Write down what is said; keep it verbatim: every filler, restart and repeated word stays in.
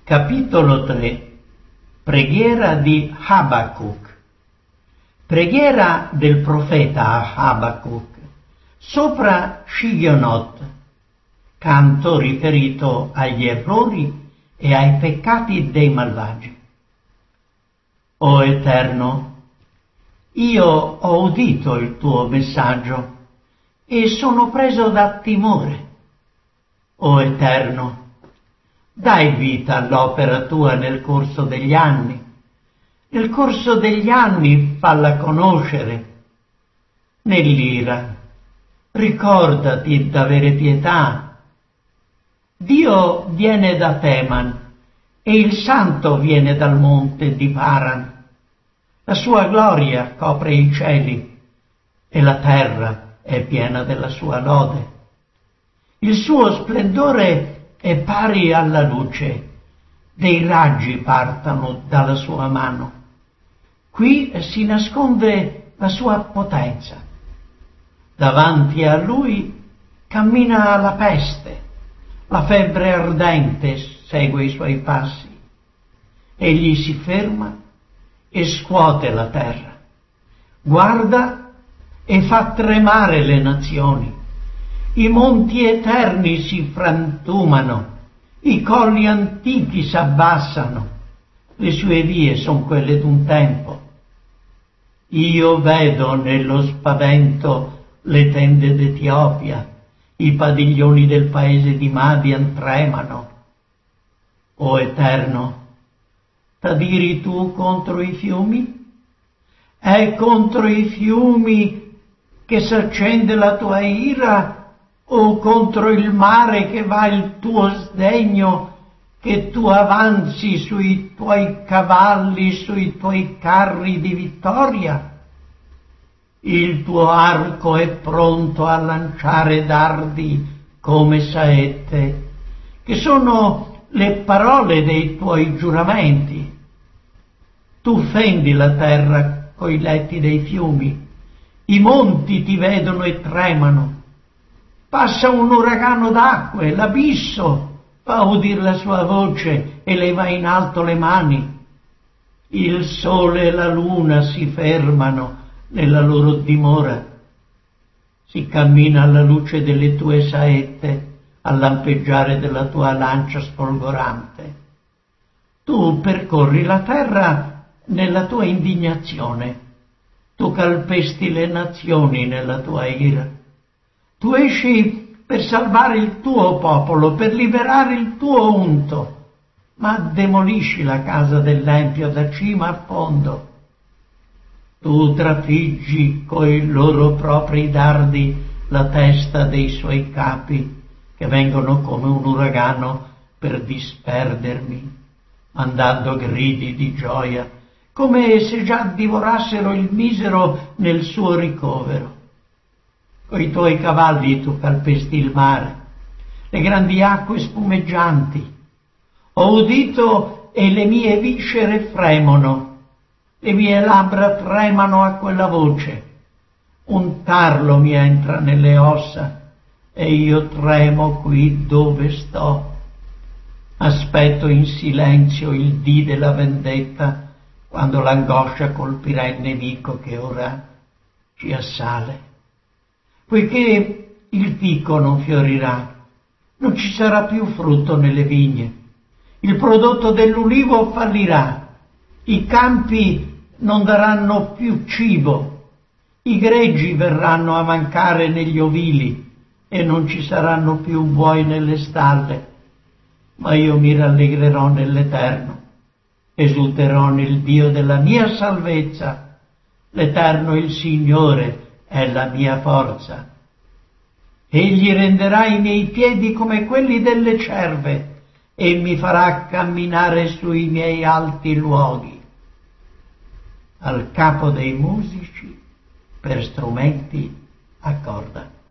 Capitolo tre. Preghiera di Habacuc. Preghiera del profeta Habacuc sopra Shigionot, canto riferito agli errori e ai peccati dei malvagi. O Eterno, io ho udito il tuo messaggio e sono preso da timore. O Eterno, dai vita all'opera tua nel corso degli anni. Nel corso degli anni falla conoscere. Nell'ira, ricordati d'avere pietà. Dio viene da Teman e il Santo viene dal monte di Paran. La sua gloria copre i cieli e la terra è piena della sua lode. Il suo splendore è pari alla luce, dei raggi partano dalla sua mano. Qui si nasconde la sua potenza. Davanti a lui cammina la peste, la febbre ardente segue i suoi passi. Egli si ferma e scuote la terra, guarda e fa tremare le nazioni. I monti eterni si frantumano, i colli antichi s'abbassano, le sue vie son quelle d'un tempo. Io vedo nello spavento le tende d'Etiopia, i padiglioni del paese di Madian tremano. O Eterno, t'adiri tu contro i fiumi? È contro i fiumi che s'accende la tua ira, o contro il mare che va il tuo sdegno, che tu avanzi sui tuoi cavalli, sui tuoi carri di vittoria? Il tuo arco è pronto a lanciare dardi come saette, che sono le parole dei tuoi giuramenti. Tu fendi la terra coi letti dei fiumi, i monti ti vedono e tremano. Passa un uragano d'acque, l'abisso fa udir la sua voce e leva in alto le mani. Il sole e la luna si fermano nella loro dimora. Si cammina alla luce delle tue saette, al lampeggiare della tua lancia sfolgorante. Tu percorri la terra nella tua indignazione, tu calpesti le nazioni nella tua ira. Tu esci per salvare il tuo popolo, per liberare il tuo unto, ma demolisci la casa dell'empio da cima a fondo. Tu trafiggi coi loro propri dardi la testa dei suoi capi, che vengono come un uragano per disperdermi, mandando gridi di gioia, come se già divorassero il misero nel suo ricovero. Coi tuoi cavalli tu calpesti il mare, le grandi acque spumeggianti. Ho udito e le mie viscere fremono, le mie labbra tremano a quella voce. Un tarlo mi entra nelle ossa e io tremo qui dove sto. Aspetto in silenzio il dì della vendetta, quando l'angoscia colpirà il nemico che ora ci assale. Poiché il fico non fiorirà, non ci sarà più frutto nelle vigne, il prodotto dell'ulivo fallirà, i campi non daranno più cibo, i greggi verranno a mancare negli ovili e non ci saranno più buoi nelle stalle. Ma io mi rallegrerò nell'Eterno, esulterò nel Dio della mia salvezza. L'Eterno, il Signore, è la mia forza. Egli renderà i miei piedi come quelli delle cerve e mi farà camminare sui miei alti luoghi. Al capo dei musici per strumenti a corda.